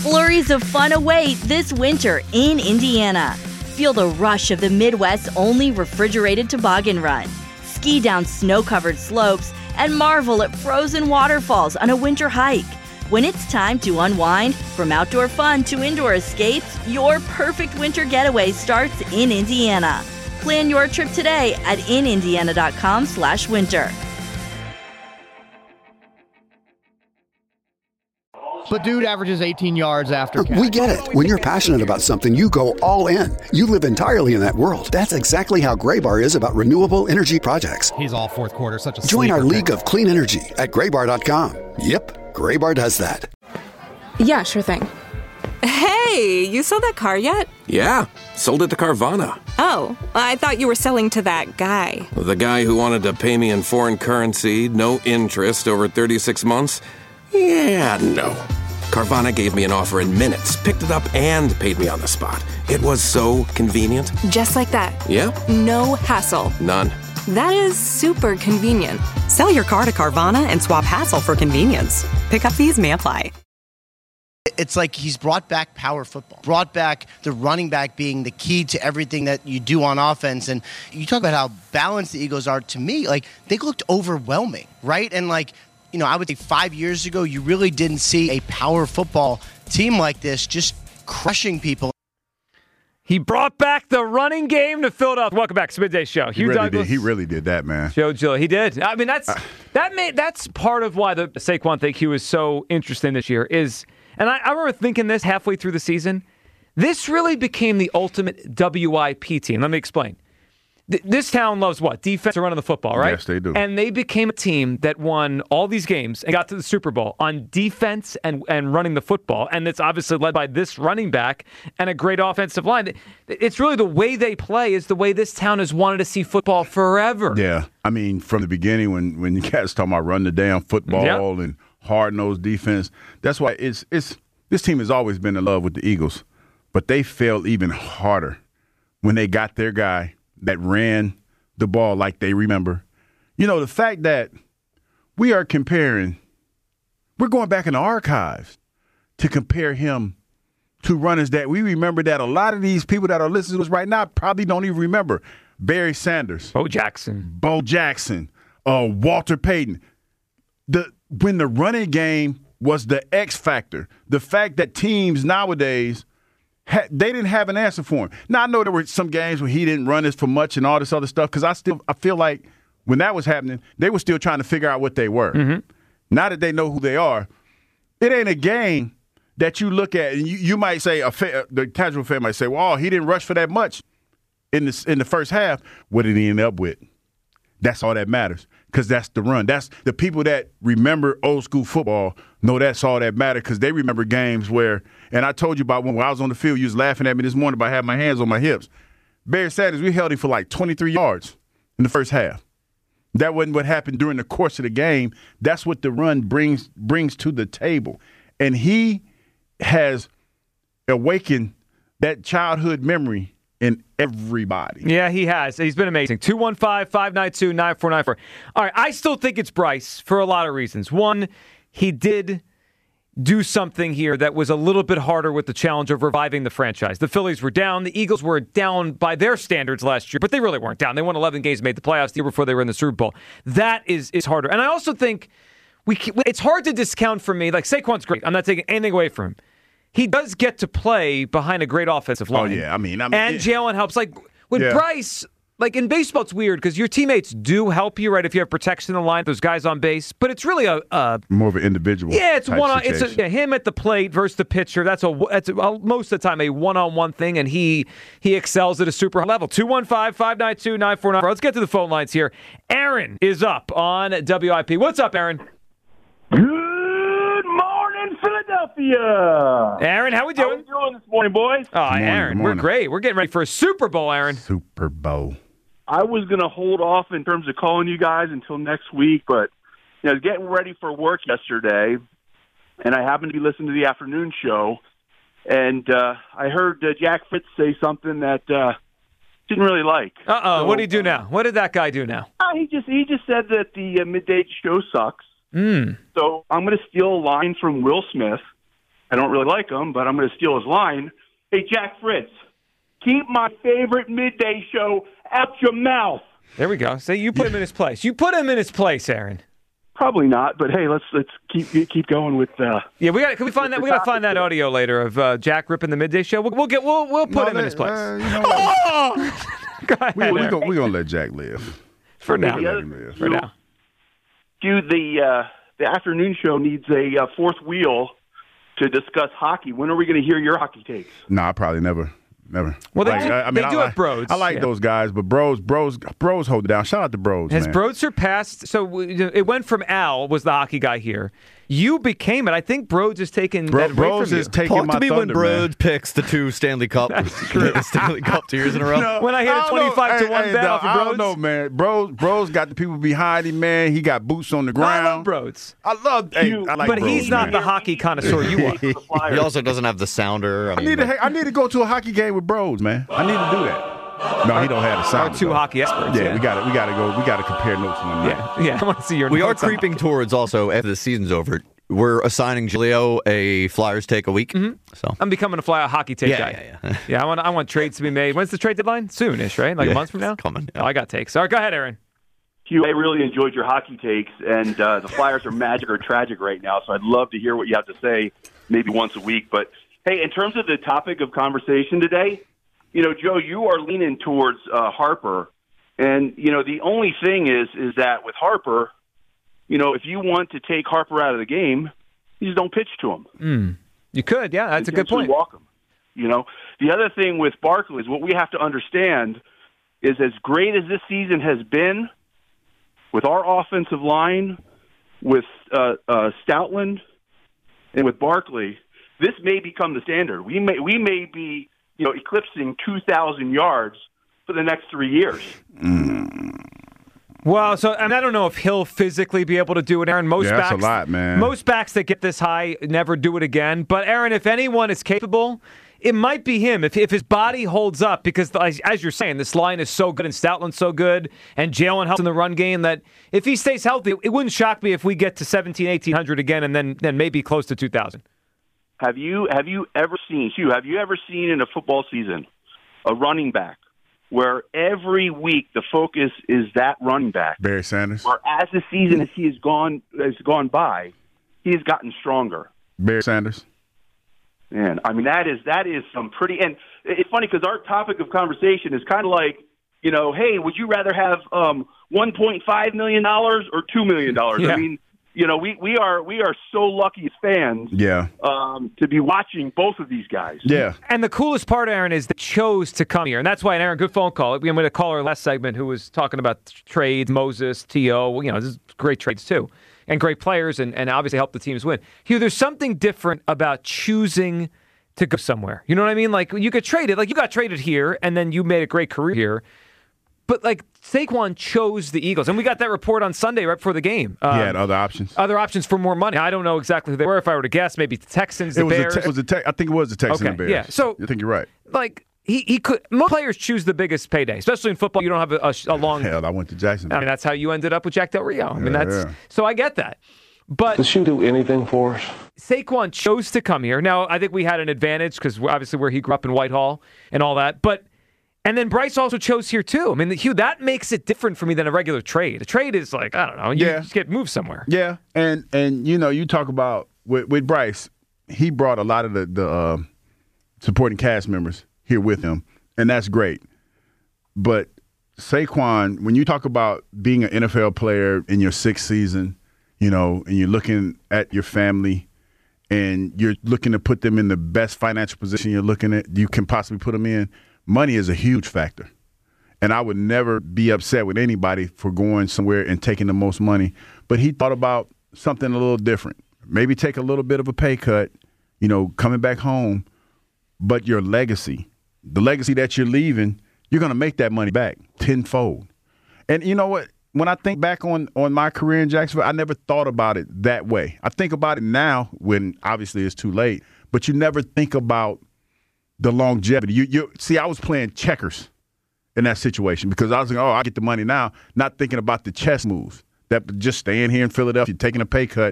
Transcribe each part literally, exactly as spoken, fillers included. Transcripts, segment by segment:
Flurries of fun await this winter in Indiana. Feel the rush of the Midwest's only refrigerated toboggan run. Ski down snow-covered slopes and marvel at frozen waterfalls on a winter hike. When it's time to unwind, from outdoor fun to indoor escapes, your perfect winter getaway starts in Indiana. Plan your trip today at in indiana dot com slash winter. But dude averages eighteen yards after catch. We get it. When you're passionate about something, you go all in. You live entirely in that world. That's exactly how Graybar is about renewable energy projects. He's all fourth quarter, such a Join our sleeper league pick. of clean energy at graybar dot com. Yep, Graybar does that. Yeah, sure thing. Hey, you sold that car yet? Yeah, sold it to Carvana. Oh, I thought you were selling to that guy. The guy who wanted to pay me in foreign currency, no interest, over thirty-six months? Yeah, no. Carvana gave me an offer in minutes, picked it up, and paid me on the spot. It was so convenient. Just like that. Yep. No hassle. None. That is super convenient. Sell your car to Carvana and swap hassle for convenience. Pickup fees may apply. It's like he's brought back power football, brought back the running back being the key to everything that you do on offense. And you talk about how balanced the Eagles are. To me, like, they looked overwhelming, right? And, like, you know, I would say five years ago, you really didn't see a power football team like this just crushing people. He brought back the running game to Philadelphia. Welcome back to Midday Show. He Hugh really Douglas. did. He really did that, man. Joe Gill. He did. I mean, that's uh, that made that's part of why the Saquon thing he was so interesting this year is, and I, I remember thinking this halfway through the season, this really became the ultimate W I P team. Let me explain. Th- this town loves what? Defense or running the football, right? Yes, they do. And they became a team that won all these games and got to the Super Bowl on defense and, and running the football. And it's obviously led by this running back and a great offensive line. It's really the way they play is the way this town has wanted to see football forever. Yeah. I mean, from the beginning when, when you guys talking about run the damn football yep. and hard-nosed defense, that's why it's it's this team has always been in love with the Eagles. But they failed even harder when they got their guy that ran the ball like they remember. You know, the fact that we are comparing, we're going back in the archives to compare him to runners that we remember that a lot of these people that are listening to us right now probably don't even remember. Barry Sanders. Bo Jackson. Bo Jackson. Uh, Walter Payton. The when the running game was the X factor, the fact that teams nowadays they didn't have an answer for him. Now, I know there were some games where he didn't run this for much and all this other stuff because I still I feel like when that was happening, they were still trying to figure out what they were. Mm-hmm. Now that they know who they are, it ain't a game that you look at and you, you might say, a fa- the casual fan might say, well, he didn't rush for that much in the, in the first half. What did he end up with? That's all that matters because that's the run. That's the people that remember old school football know that's all that matters because they remember games where, and I told you about when, when I was on the field, you was laughing at me this morning about having my hands on my hips. Barry Sanders, we held him for like twenty-three yards in the first half. That wasn't what happened during the course of the game. That's what the run brings brings to the table. And he has awakened that childhood memory in everybody. Yeah, he has. He's been amazing. two one five, five nine two, nine four nine four. All right, I still think it's Bryce for a lot of reasons. One, he did do something here that was a little bit harder with the challenge of reviving the franchise. The Phillies were down. The Eagles were down by their standards last year, but they really weren't down. They won eleven games, made the playoffs the year before they were in the Super Bowl. That is is harder. And I also think we it's hard to discount for me. Like, Saquon's great. I'm not taking anything away from him. He does get to play behind a great offensive line. Oh, yeah. I mean, I mean and it, Jalen helps. Like, with yeah. Bryce, like in baseball, it's weird because your teammates do help you, right? If you have protection in the line, those guys on base. But it's really a, a more of an individual. Yeah, it's one. On, it's a, situation. yeah, him at the plate versus the pitcher. That's a that's a, most of the time a one-on-one thing, and he he excels at a super high level. two one five, five nine two, nine four nine four. Let's get to the phone lines here. Aaron is up on W I P. What's up, Aaron? Good morning, Philadelphia. Aaron, how we doing? How we doing this morning, boys? Oh, morning, Aaron, we're great. We're getting ready for a Super Bowl, Aaron. Super Bowl. I was going to hold off in terms of calling you guys until next week, but you know, I was getting ready for work yesterday, and I happened to be listening to the afternoon show, and uh, I heard uh, Jack Fitz say something that uh, didn't really like. Uh-oh, so, what did he do now? What did that guy do now? Uh, he just he just said that the uh, midday show sucks. Mm. So I'm going to steal a line from Will Smith, I don't really like him, but I'm going to steal his line. Hey, Jack Fritz, keep my favorite midday show out your mouth. There we go. So you put him in his place. You put him in his place, Aaron. Probably not, but hey, let's let's keep keep going with. Uh, yeah, we got. Can we find that? We got to find that audio later of uh, Jack ripping the midday show. We'll, we'll get. We'll we'll put no, him in his place. Uh, you know oh! Go ahead, we, we're gonna, we gonna let Jack live for now. The live. For now, dude, the uh, the afternoon show needs a uh, fourth wheel to discuss hockey. When are we going to hear your hockey takes? No, nah, I probably never. Never. Well, they like, do, I, I mean, they I do like, have Bros. I like yeah. those guys, but Bros, Bros, Bros hold it down. Shout out to Bros. Has man. Bros surpassed? So it went from Al was the hockey guy here. You became it. I think Bros is taking Bro, that Bros away from is you. taking Talk my to me thunder, when Bros man. picks the two Stanley Cup, the Stanley Cup two years in a row. No, when I hit a don't twenty-five know. to one hey, bet hey, off of I Bros. don't know, man. Bros, Bros got the people behind him, man. He got boots on the ground. I love Bros. I love. Hey, I like but Bros, he's not man. the hockey connoisseur you are. He also doesn't have the sounder. I, I mean, need to. but- I need to go to a hockey game with Bros, man. I need to do that. No, he don't have the sound. Our two hockey experts. Yeah, Yeah, we got to. We got to go. We got to compare notes one night. Yeah, yeah. I want to see your. we are notes on creeping towards also after the season's over. We're assigning Giglio a Flyers take a week. Mm-hmm. So I'm becoming a fly a hockey take yeah, guy. yeah, yeah. Yeah, I want. I want trades to be made. When's the trade deadline? Soonish, right? Like Yeah, a month from now. it's coming, yeah. Oh, I got takes. All right, go ahead, Aaron. Hugh, I really enjoyed your hockey takes, and uh, the Flyers are magic or tragic right now, so I'd love to hear what you have to say maybe once a week. But, hey, in terms of the topic of conversation today, you know, Joe, you are leaning towards uh, Harper, and, you know, the only thing is is that with Harper, you know, if you want to take Harper out of the game, you just don't pitch to him. Mm. You could, yeah, that's a good point. Walk him. You know, the other thing with Barkley is what we have to understand is as great as this season has been, with our offensive line, with uh, uh, Stoutland, and with Barkley, this may become the standard. We may we may be you know eclipsing two thousand yards for the next three years. Mm. Well, so and I don't know if he'll physically be able to do it, Aaron. Most Yeah, that's backs, a lot, man. Most backs that get this high never do it again. But Aaron, if anyone is capable, it might be him. If if his body holds up, because as, as you're saying, this line is so good and Stoutland's so good, and Jalen helps in the run game that if he stays healthy, it wouldn't shock me if we get to seventeen, eighteen hundred again, and then then maybe close to two thousand. Have you have you ever seen Hugh? Have you ever seen in a football season a running back where every week the focus is that running back? Barry Sanders. Or as the season as he has gone has gone by, he has gotten stronger. Barry Sanders. Man, I mean that is that is some pretty. And it's funny because our topic of conversation is kind of like, you know, hey, would you rather have um, one point five million dollars or two million dollars? Yeah. I mean, you know, we, we are we are so lucky as fans, Yeah. um, to be watching both of these guys. Yeah. And the coolest part, Aaron, is they chose to come here. And that's why, and Aaron, good phone call. We had a caller last segment who was talking about trades, Moses, T O You know, this is great trades too. And great players, and, and obviously help the teams win. Hugh, there's something different about choosing to go somewhere. You know what I mean? Like, you get traded. Like, you got traded here, and then you made a great career here. But, like, Saquon chose the Eagles. And we got that report on Sunday right before the game. Um, he had other options. Other options for more money. I don't know exactly who they were. If I were to guess, maybe the Texans, the It was, Bears. a te- it was a te- I think it was the Texans Okay, and Bears. yeah. So- I think you're right. like, he, he could. Most players choose the biggest payday, especially in football. You don't have a, a, a long. Hell, I went to Jacksonville. I mean, that's how you ended up with Jack Del Rio. I mean, Yeah, that's yeah. so I get that. But Does she do anything for us? Saquon chose to come here. Now, I think we had an advantage because obviously where he grew up in Whitehall and all that. But and then Bryce also chose here too. I mean, Hugh, that makes it different for me than a regular trade. A trade is like, I don't know, you Yeah. just get moved somewhere. Yeah, and and you know, you talk about with, with Bryce, he brought a lot of the the uh, supporting cast members here with him, and that's great. But Saquon, when you talk about being an N F L player in your sixth season, you know, and you're looking at your family, and you're looking to put them in the best financial position you're looking at, you can possibly put them in. Money is a huge factor. And I would never be upset with anybody for going somewhere and taking the most money. But he thought about something a little different. Maybe take a little bit of a pay cut, you know, coming back home. But your legacy, the legacy that you're leaving, you're going to make that money back tenfold. And you know what? When I think back on, on my career in Jacksonville, I never thought about it that way. I think about it now when obviously it's too late. But you never think about the longevity. You, you see, I was playing checkers in that situation because I was like, oh, I get the money now, not thinking about the chess moves, that just staying here in Philadelphia, taking a pay cut,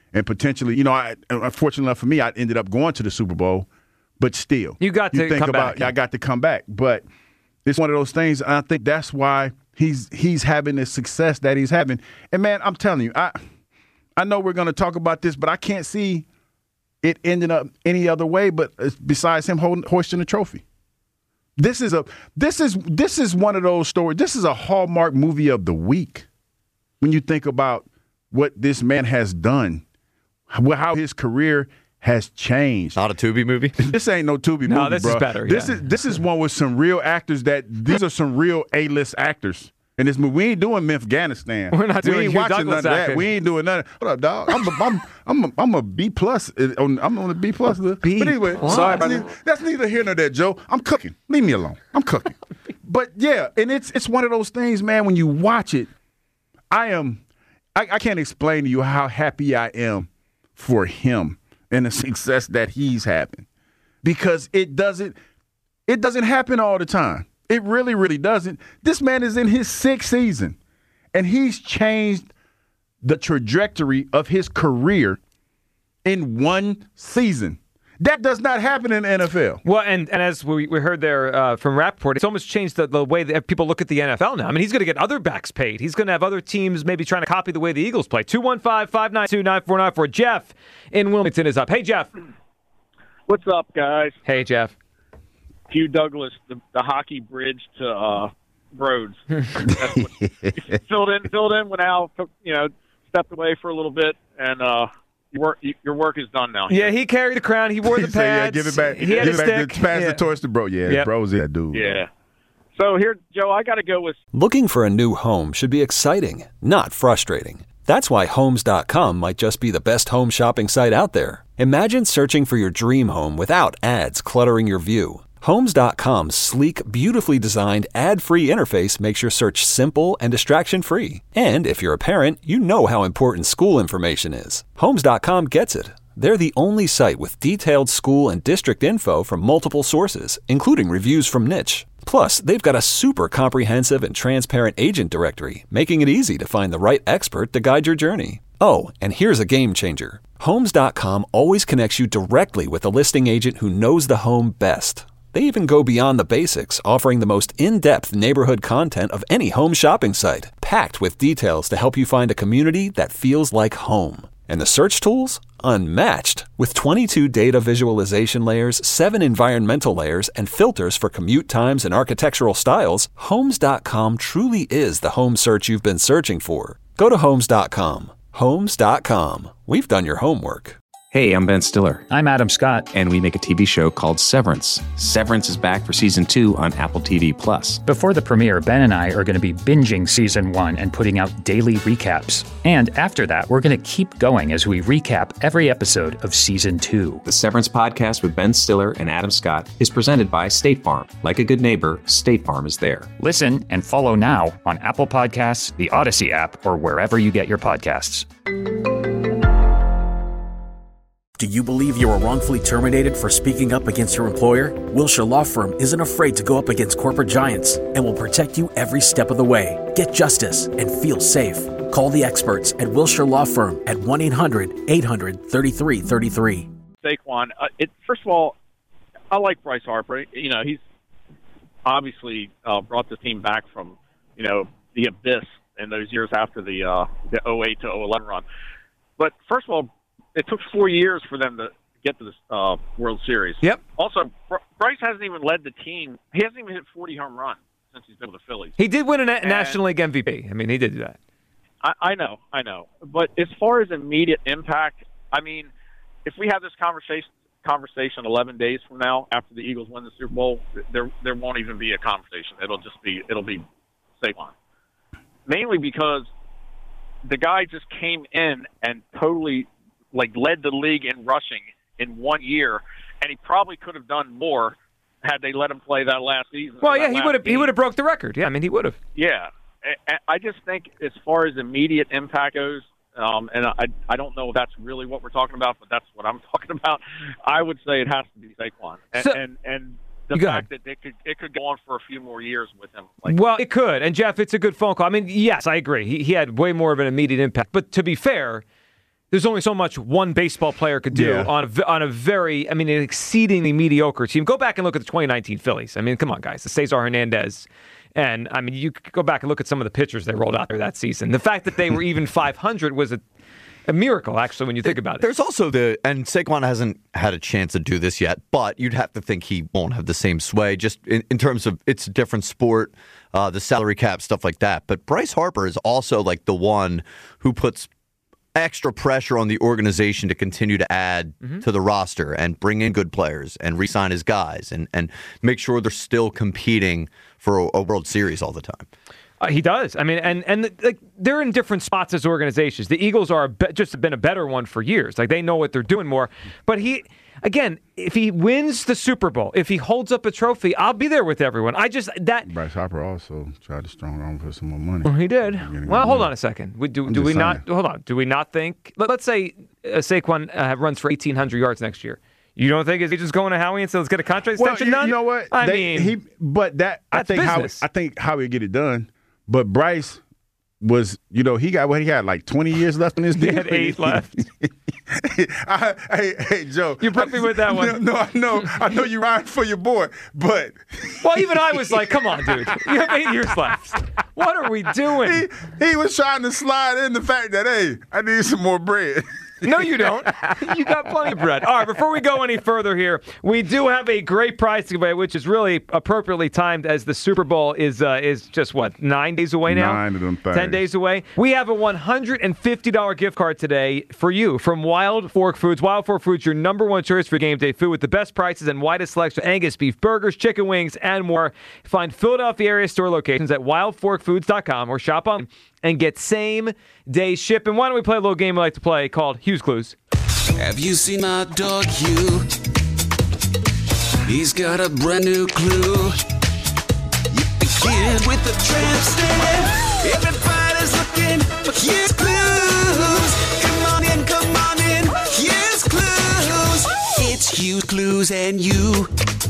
and potentially, you know, I, unfortunately enough for me, I ended up going to the Super Bowl, but still. You got to you think come about, back. I got to come back. But it's one of those things, and I think that's why he's he's having the success that he's having. And, man, I'm telling you, I I know we're going to talk about this, but I can't see it ending up any other way but besides him holding, hoisting a trophy. This is a this is this is one of those stories. This is a Hallmark movie of the week when you think about what this man has done, how his career has changed. Not a Tubi movie? This ain't no Tubi no, movie, this bro. is better. This yeah. is this is one with some real actors that these are some real A-list actors. In this movie, we ain't doing Afghanistan. We're not doing We ain't Hugh watching Douglas none of that. acting. We ain't doing none. Hold up, dog. I'm a, I'm I'm a, I'm a B plus. On, I'm on the B plus list. B but anyway, plus. sorry about that. That's neither here nor there, Joe. I'm cooking. Leave me alone. I'm cooking. But yeah, and it's it's one of those things, man. When you watch it, I am. I, I can't explain to you how happy I am for him and the success that he's having, because it doesn't it doesn't happen all the time. It really, really doesn't. This man is in his sixth season, and he's changed the trajectory of his career in one season. That does not happen in the N F L. Well, and, and as we, we heard there uh, from Rappaport, it's almost changed the, the way that people look at the N F L now. I mean, he's going to get other backs paid. He's going to have other teams maybe trying to copy the way the Eagles play. two one five, five nine two, nine four nine four. Jeff in Wilmington is up. Hey, Jeff. What's up, guys? Hey, Jeff. Hugh Douglas, the, the hockey bridge to uh, Rhodes. That's what, filled in, filled in when Al took, you know, stepped away for a little bit, and uh, your work, your work is done now. Yeah, he carried the crown. He wore the He said, pads. yeah, give it back. He had give a it back. stick. Pass yeah. the torch to bro. Yeah, Yep. bro's that dude. Yeah. So here, Joe, I got to go with. Looking for a new home should be exciting, not frustrating. That's why Homes dot com might just be the best home shopping site out there. Imagine searching for your dream home without ads cluttering your view. Homes dot com's sleek, beautifully designed, ad-free interface makes your search simple and distraction-free. And if you're a parent, you know how important school information is. Homes dot com gets it. They're the only site with detailed school and district info from multiple sources, including reviews from Niche. Plus, they've got a super comprehensive and transparent agent directory, making it easy to find the right expert to guide your journey. Oh, and here's a game changer. Homes dot com always connects you directly with a listing agent who knows the home best. They even go beyond the basics, offering the most in-depth neighborhood content of any home shopping site, packed with details to help you find a community that feels like home. And the search tools? Unmatched. With twenty-two data visualization layers, seven environmental layers, and filters for commute times and architectural styles, Homes dot com truly is the home search you've been searching for. Go to Homes dot com. Homes dot com. We've done your homework. Hey, I'm Ben Stiller. I'm Adam Scott. And we make a T V show called Severance. Severance is back for season two on Apple T V Plus. Before the premiere, Ben and I are going to be binging season one and putting out daily recaps. And after that, we're going to keep going as we recap every episode of season two. The Severance podcast with Ben Stiller and Adam Scott is presented by State Farm. Like a good neighbor, State Farm is there. Listen and follow now on Apple Podcasts, the Odyssey app, or wherever you get your podcasts. Do you believe you were wrongfully terminated for speaking up against your employer? Wilshire Law Firm isn't afraid to go up against corporate giants and will protect you every step of the way. Get justice and feel safe. Call the experts at Wilshire Law Firm at one eight hundred eight hundred thirty-three thirty-three. Saquon, uh, it, first of all, I like Bryce Harper. You know, he's obviously uh, brought the team back from, you know, the abyss in those years after the uh, the oh eight to oh eleven run. But first of all, it took four years for them to get to this uh, World Series. Yep. Also, Br- Bryce hasn't even led the team. He hasn't even hit forty home runs since he's been with the Phillies. He did win a na- And National League M V P. I mean, he did do that. I, I know, I know. But as far as immediate impact, I mean, if we have this conversation conversation eleven days from now after the Eagles win the Super Bowl, there there won't even be a conversation. It'll just be it'll be Saquon. Mainly because the guy just came in and totally like led the league in rushing in one year, and he probably could have done more had they let him play that last season. Well, yeah, he would have he would have broke the record. Yeah, I mean, he would have. Yeah, I just think as far as immediate impact goes, um, and I I don't know if that's really what we're talking about, but that's what I'm talking about. I would say it has to be Saquon, and So, and, and the go fact ahead. that it could it could go on for a few more years with him. Like, Well, it could. And, Jeff, it's a good phone call. I mean, yes, I agree. He, he had way more of an immediate impact. But to be fair, There's only so much one baseball player could do Yeah. on a, on a very, I mean, an exceedingly mediocre team. Go back and look at the twenty nineteen Phillies. I mean, come on, guys. The Cesar Hernandez. And, I mean, you could go back and look at some of the pitchers they rolled out there that season. The fact that they were even five hundred was a, a miracle, actually, when you think about it. There's also the, and Saquon hasn't had a chance to do this yet, but you'd have to think he won't have the same sway, just in, in terms of it's a different sport, uh, the salary cap, stuff like that. But Bryce Harper is also like the one who puts extra pressure on the organization to continue to add mm-hmm. to the roster and bring in good players and re-sign his guys and, and make sure they're still competing for a, a World Series all the time. Uh, he does. I mean, and and like they're in different spots as organizations. The Eagles are a be- just been a better one for years. Like they know what they're doing more. But he, again, if he wins the Super Bowl, if he holds up a trophy, I'll be there with everyone. I just that. Bryce Harper also tried to strong arm for some more money. Well, he did. Well, hold on a second. We, do do we saying. not? Hold on. Do we not think? Let, let's say uh, Saquon uh, runs for eighteen hundred yards next year. You don't think is he just going to Howie and said, let's get a contract Well, extension you, done? you know what? I They- mean, he, but that I that's think Howie, business. I think Howie would get it done. But Bryce was, you know, he got what he had like twenty years left in his deal. He had eight left. I, hey, hey, Joe. You broke me with that one. No, no, I know, I know you riding for your boy, but well, even I was like, come on, dude. You have eight years left. What are we doing? He, he was trying to slide in the fact that, hey, I need some more bread. No, you don't. You got plenty of bread. All right, before we go any further here, we do have a great prize to give away, which is really appropriately timed as the Super Bowl is uh, is just, what, nine days away now? Nine of them things. Ten days away. We have a one hundred fifty dollars gift card today for you from Wild Fork Foods. Wild Fork Foods, your number one choice for game day food with the best prices and widest selection of Angus beef burgers, chicken wings, and more. Find Philadelphia area store locations at wild fork foods dot com or shop on and get same-day shipping. Why don't we play a little game we like to play called Hugh's Clues? Have you seen my dog Hugh? He's got a brand new clue. The kid with the tramp stamp. Everybody's looking for Hugh's Clues. Come on in, come on in. Hugh's Clues. It's Hugh's Clues and you.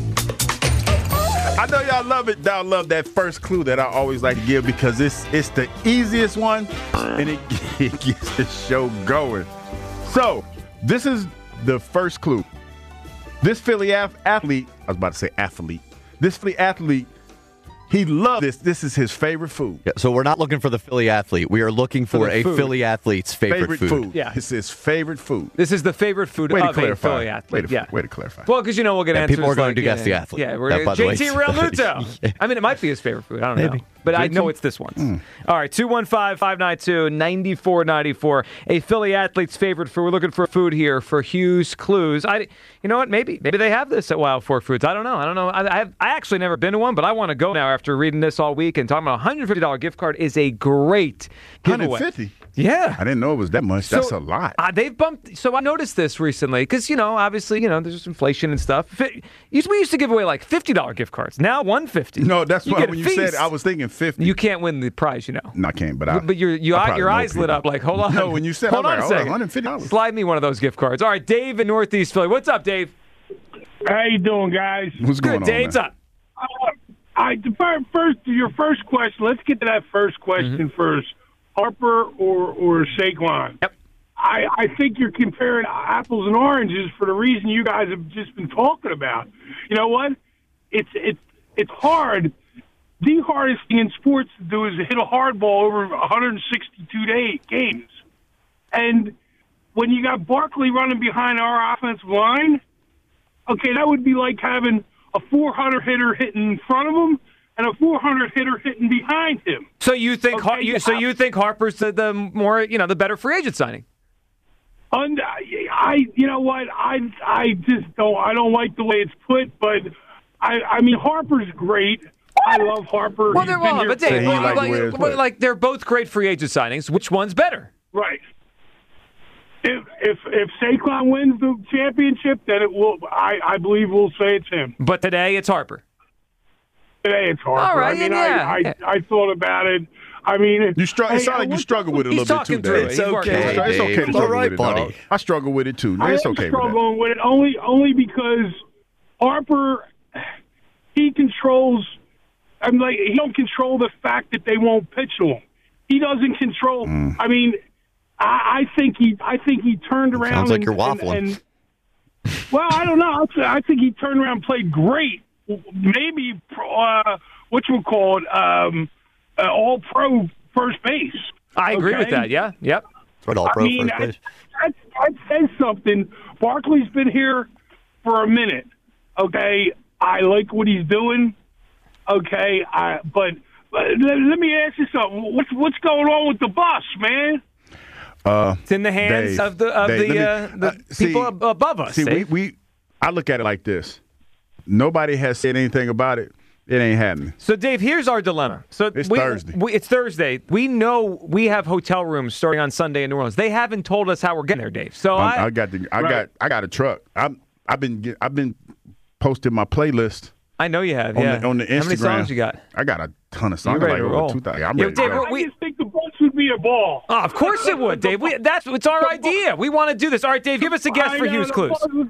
I know y'all love it. Y'all love that first clue that I always like to give because it's it's the easiest one and it, it gets the show going. So, this is the first clue. This Philly ath- athlete, I was about to say athlete. This Philly athlete, he loves this. This is his favorite food. Yeah, so we're not looking for the Philly athlete. We are looking for, For the a food. Philly athlete's favorite, food. Yeah. It's his favorite food. This is the favorite food Way to of a clarify. Philly athlete. Way to- yeah. way to clarify. Well, because, you know, we'll get Yeah, answers people are going like, to guess yeah, the athlete. Yeah, we're That, going by to the way. J T Realmuto. I mean, it might be his favorite food. I don't Maybe. know. But I J T? know it's this one. All right, two one five, five nine two, nine four nine four. A Philly athlete's favorite food. We're looking for food here for Hugh's Clues. I, you know what? Maybe maybe they have this at Wild Fork Foods. I don't know. I don't know. I, I have I actually never been to one, but I want to go now after reading this all week and talking about a one hundred fifty dollars gift card is a great giveaway. one hundred fifty? Yeah. I didn't know it was that much. That's So, a lot. Uh, they've bumped. So I noticed this recently because, you know, obviously, you know, there's just inflation and stuff. Fi- used- We used to give away like fifty dollars gift cards. Now one hundred fifty dollars. No, that's You why get a when you said feast. it, I was thinking fifty. You can't win the prize, you know. No, I can't, but I. But your you, I probably your know eyes lit people. up like, hold on. No, when you said, hold I'm on like, a oh, second. one hundred fifty dollars. Slide me one of those gift cards. All right, Dave in Northeast Philly. What's up, Dave? How you doing, guys? What's Good, going on, Dave. What's man? up? Uh, I the fir- first your first question. Let's get to that first question Mm-hmm. first. Harper or or Saquon? Yep. I, I think you're comparing apples and oranges for the reason you guys have just been talking about. You know what? It's it's it's hard. The hardest thing in sports to do is to hit a hard ball over one hundred sixty-two day games. And when you got Barkley running behind our offensive line, okay, that would be like having a four hundred hitter hitting in front of him and a four hundred hitter hitting behind him. So you think Har- Okay, you, so you think Harper's the, the more, you know, the better free agent signing? And I, you know what? I, I just don't. I don't like the way it's put, but I, I mean, Harper's great. I love Harper. Well, He's they're been wrong, here but for- Dave, he like, liked the like, way it was like, put. like, they're both great free agent signings. Which one's better? right. If if if Saquon wins the championship, then it will. I, I believe we'll say it's him. But today it's Harper. Today it's Harper. All right, I mean, yeah, I, yeah. I I thought about it. I mean, You str- hey, it sounded like you what's- struggle with it a He's little bit talking too, through Dave. it. He's working okay, on it. It's, it's okay Dave. to struggle All right, with it, dog. buddy. I struggle with it too. I It's am okay with that. struggling with it only only because Harper he controls. I'm like he don't control the fact that they won't pitch to him. He doesn't control. Mm. I mean, I, I think he, I think he turned around. Sounds like and, you're waffling. And, and, well, I don't know. I think he turned around and played great. Maybe uh, what you would call it, um, uh, all pro first base. I agree okay? with that. Yeah, yep. Right, all pro I mean, first base. I'd, I'd say something. Barkley's been here for a minute. Okay, I like what he's doing. Okay, I but, but let, let me ask you something. What's what's going on with the bus, man? Uh, it's in the hands Dave, of the of Dave, the, me, uh, the uh, people see, ab- above us. See, we, Dave. we I look at it like this. Nobody has said anything about it. It ain't happening. So, Dave, here's our dilemma. So It's we, Thursday. We, it's Thursday. We know we have hotel rooms starting on Sunday in New Orleans. They haven't told us how we're getting there, Dave. So I'm, I, I got the I Right. got I got a truck. I'm I've been get- I've been posting my playlist. I know you have. On yeah. the, on the Instagram. How many songs you got? I got a ton of You're songs. ready Like to over roll. two thousand. I'm Yeah, ready Dave, to go. I just think the bus would be a ball. Oh, of course it would, Dave. We, that's it's our idea. We want to do this. All right, Dave, give us a guess I for know Hughes the Clues. bus would-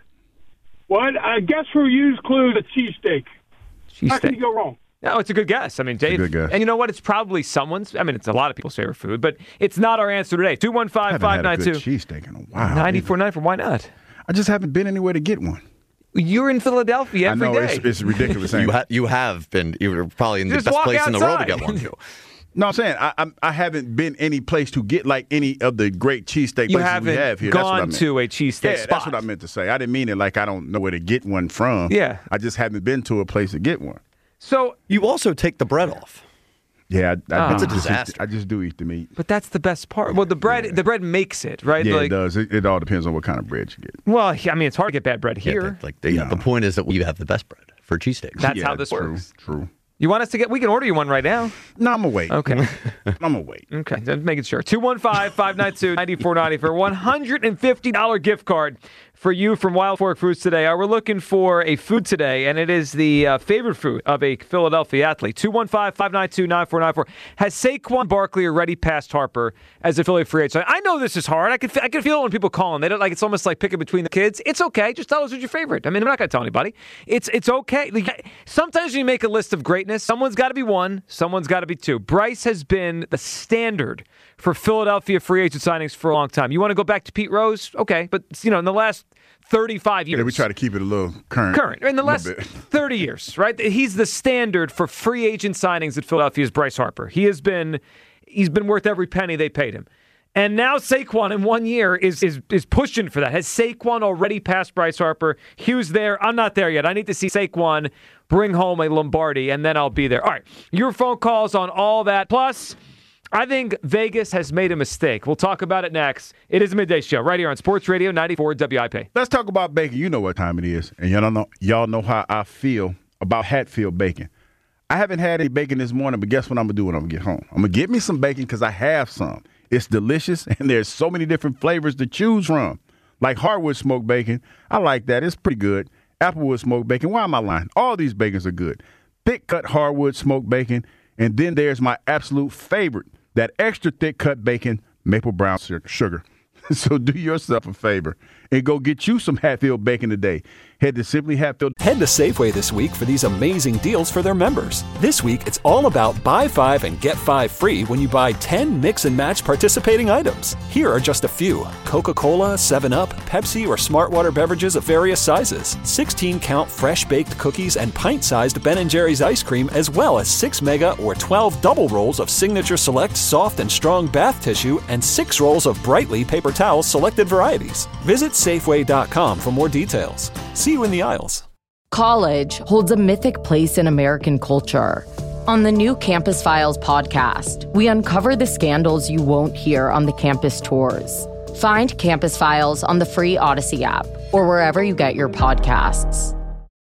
What? I guess for Hughes Clues, a cheesesteak. How can Cheesesteak. you go wrong? No, it's a good guess. I mean, Dave. good guess. And you know what? It's probably someone's. I mean, it's a lot of people's favorite food, but it's not our answer today. two one I five, haven't five had nine a two, good cheesesteak in a while. nine four nine four. Why not? I just haven't been anywhere to get one. You're in Philadelphia every I know day. it's, it's ridiculous. You, ain't it? ha- you have been. You were probably in the Just best walk place in the world to outside. get one, too. No, I'm saying I, I'm, I haven't been any place to get like any of the great cheesesteak You places haven't we have here. That's what I gone meant. to a cheesesteak yeah, spot. that's what I meant to say. I didn't mean it like I don't know where to get one from. Yeah. I just haven't been to a place to get one. So you also take the bread off. Yeah, I, I, Oh. It's a just eat- disaster. I just do eat the meat. But that's the best part. Well, the bread, the bread makes it, right? Yeah, like, it does. It, it all depends on what kind of bread you get. Well, I mean, it's hard to get bad bread Yeah, here. but, like the, the point is that we have the best bread for cheesesteaks. That's Yeah, how this true, works. True. You want us to get? We can order you one right now. No, I'm gonna wait. Okay. I'm gonna wait. Okay, just making sure. two one five, five nine two, nine four nine zero for a one hundred fifty dollars gift card for you from Wild Fork Foods today. Uh, we're looking for a food today, and it is the uh, favorite food of a Philadelphia athlete. two one five, five nine two, nine four nine four. Has Saquon Barkley already passed Harper as a Philly free agent? I know this is hard. I can I can feel it when people call him. They don't like it's almost like picking between the kids. It's okay. Just tell us who's your favorite. I mean, I'm not going to tell anybody. It's it's okay. Like, sometimes when you make a list of greatness, someone's got to be one, someone's got to be two. Bryce has been the standard for Philadelphia free agent signings for a long time. You want to go back to Pete Rose? Okay, but you know, in the last thirty-five years. Yeah, we try to keep it a little current. Current. In the a last little bit. thirty years, right? He's the standard for free agent signings at Philadelphia's Bryce Harper. He has been he's been worth every penny they paid him. And now Saquon in one year is is is pushing for that. Has Saquon already passed Bryce Harper? Hughes there. I'm not there yet. I need to see Saquon bring home a Lombardi, and then I'll be there. All right. Your phone calls on all that. Plus, I think Vegas has made a mistake. We'll talk about it next. It is a midday show right here on Sports Radio ninety-four W I P. Let's talk about bacon. You know what time it is, and y'all know y'all know how I feel about Hatfield bacon. I haven't had any bacon this morning, but guess what I'm gonna do when I'm gonna get home? I'm gonna get me some bacon because I have some. It's delicious, and there's so many different flavors to choose from. Like hardwood smoked bacon, I like that. It's pretty good. Applewood smoked bacon. Why am I lying? All these bacons are good. Thick cut hardwood smoked bacon, and then there's my absolute favorite, that extra thick cut bacon, maple brown sugar. So do yourself a favor and go get you some Hatfield bacon today. Head to Simply Hatfield. Head to Safeway this week for these amazing deals for their members. This week, it's all about buy five and get five free when you buy ten mix and match participating items. Here are just a few: Coca-Cola, seven up, Pepsi, or Smartwater beverages of various sizes, sixteen count fresh baked cookies and pint-sized Ben and Jerry's ice cream, as well as six mega or twelve double rolls of Signature Select soft and strong bath tissue and six rolls of Brightly paper towels selected varieties. Visit Safeway dot com for more details. See you in the aisles. College holds a mythic place in American culture. On the new Campus Files podcast, we uncover the scandals you won't hear on the campus tours. Find Campus Files on the free Odyssey app or wherever you get your podcasts.